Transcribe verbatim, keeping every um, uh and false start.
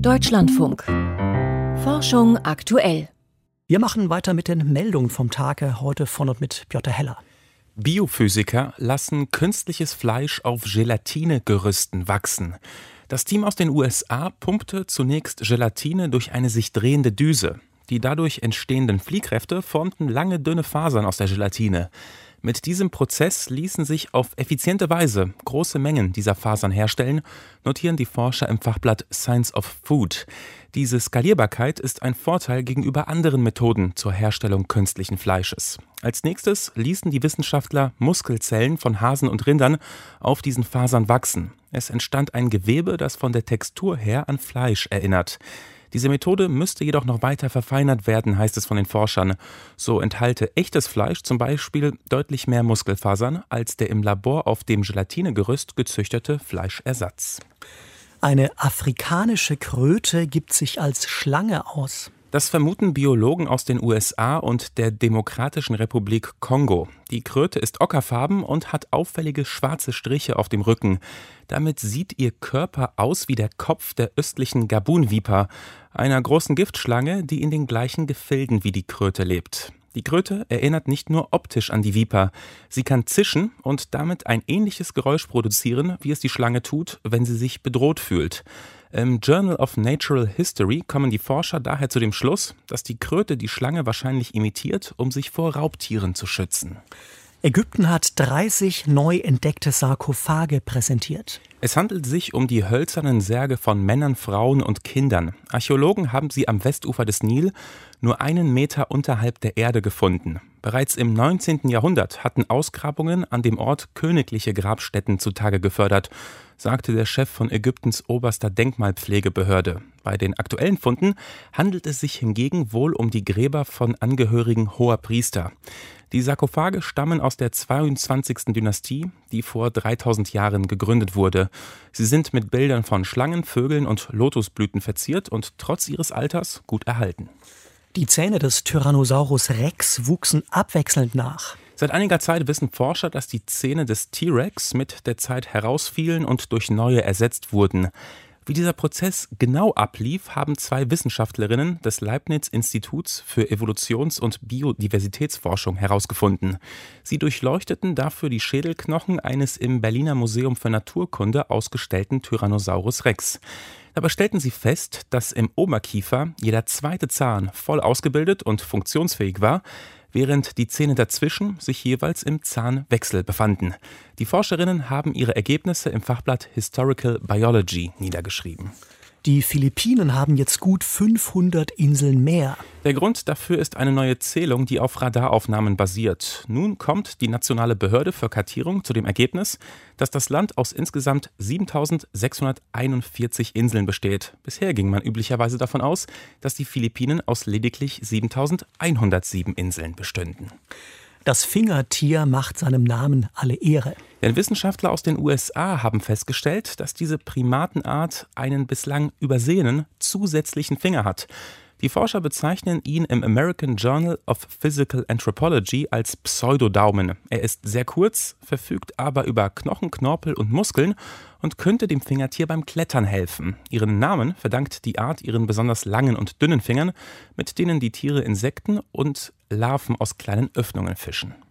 Deutschlandfunk. Forschung aktuell. Wir machen weiter mit den Meldungen vom Tage, heute von und mit Piotr Heller. Biophysiker lassen künstliches Fleisch auf Gelatinegerüsten wachsen. Das Team aus den U S A pumpte zunächst Gelatine durch eine sich drehende Düse. Die dadurch entstehenden Fliehkräfte formten lange, dünne Fasern aus der Gelatine. Mit diesem Prozess ließen sich auf effiziente Weise große Mengen dieser Fasern herstellen, notieren die Forscher im Fachblatt Science of Food. Diese Skalierbarkeit ist ein Vorteil gegenüber anderen Methoden zur Herstellung künstlichen Fleisches. Als nächstes ließen die Wissenschaftler Muskelzellen von Hasen und Rindern auf diesen Fasern wachsen. Es entstand ein Gewebe, das von der Textur her an Fleisch erinnert. Diese Methode müsste jedoch noch weiter verfeinert werden, heißt es von den Forschern. So enthalte echtes Fleisch zum Beispiel deutlich mehr Muskelfasern als der im Labor auf dem Gelatinegerüst gezüchtete Fleischersatz. Eine afrikanische Kröte gibt sich als Schlange aus. Das vermuten Biologen aus den U S A und der Demokratischen Republik Kongo. Die Kröte ist ockerfarben und hat auffällige schwarze Striche auf dem Rücken. Damit sieht ihr Körper aus wie der Kopf der östlichen Gabun-Viper, einer großen Giftschlange, die in den gleichen Gefilden wie die Kröte lebt. Die Kröte erinnert nicht nur optisch an die Viper. Sie kann zischen und damit ein ähnliches Geräusch produzieren, wie es die Schlange tut, wenn sie sich bedroht fühlt. Im Journal of Natural History kommen die Forscher daher zu dem Schluss, dass die Kröte die Schlange wahrscheinlich imitiert, um sich vor Raubtieren zu schützen. Ägypten hat dreißig neu entdeckte Sarkophage präsentiert. Es handelt sich um die hölzernen Särge von Männern, Frauen und Kindern. Archäologen haben sie am Westufer des Nil nur einen Meter unterhalb der Erde gefunden. Bereits im neunzehnten Jahrhundert hatten Ausgrabungen an dem Ort königliche Grabstätten zutage gefördert, sagte der Chef von Ägyptens oberster Denkmalpflegebehörde. Bei den aktuellen Funden handelt es sich hingegen wohl um die Gräber von Angehörigen hoher Priester. Die Sarkophage stammen aus der zweiundzwanzigsten Dynastie, die vor dreitausend Jahren gegründet wurde. Sie sind mit Bildern von Schlangen, Vögeln und Lotusblüten verziert und trotz ihres Alters gut erhalten. Die Zähne des Tyrannosaurus Rex wuchsen abwechselnd nach. Seit einiger Zeit wissen Forscher, dass die Zähne des T-Rex mit der Zeit herausfielen und durch neue ersetzt wurden. Wie dieser Prozess genau ablief, haben zwei Wissenschaftlerinnen des Leibniz-Instituts für Evolutions- und Biodiversitätsforschung herausgefunden. Sie durchleuchteten dafür die Schädelknochen eines im Berliner Museum für Naturkunde ausgestellten Tyrannosaurus Rex. Dabei stellten sie fest, dass im Oberkiefer jeder zweite Zahn voll ausgebildet und funktionsfähig war, während die Zähne dazwischen sich jeweils im Zahnwechsel befanden. Die Forscherinnen haben ihre Ergebnisse im Fachblatt Historical Biology niedergeschrieben. Die Philippinen haben jetzt gut fünfhundert Inseln mehr. Der Grund dafür ist eine neue Zählung, die auf Radaraufnahmen basiert. Nun kommt die nationale Behörde für Kartierung zu dem Ergebnis, dass das Land aus insgesamt siebentausendsechshunderteinundvierzig Inseln besteht. Bisher ging man üblicherweise davon aus, dass die Philippinen aus lediglich siebentausendeinhundertsieben Inseln bestünden. Das Fingertier macht seinem Namen alle Ehre. Denn Wissenschaftler aus den U S A haben festgestellt, dass diese Primatenart einen bislang übersehenen zusätzlichen Finger hat. Die Forscher bezeichnen ihn im American Journal of Physical Anthropology als Pseudodaumen. Er ist sehr kurz, verfügt aber über Knochen, Knorpel und Muskeln und könnte dem Fingertier beim Klettern helfen. Ihren Namen verdankt die Art ihren besonders langen und dünnen Fingern, mit denen die Tiere Insekten und Larven aus kleinen Öffnungen fischen.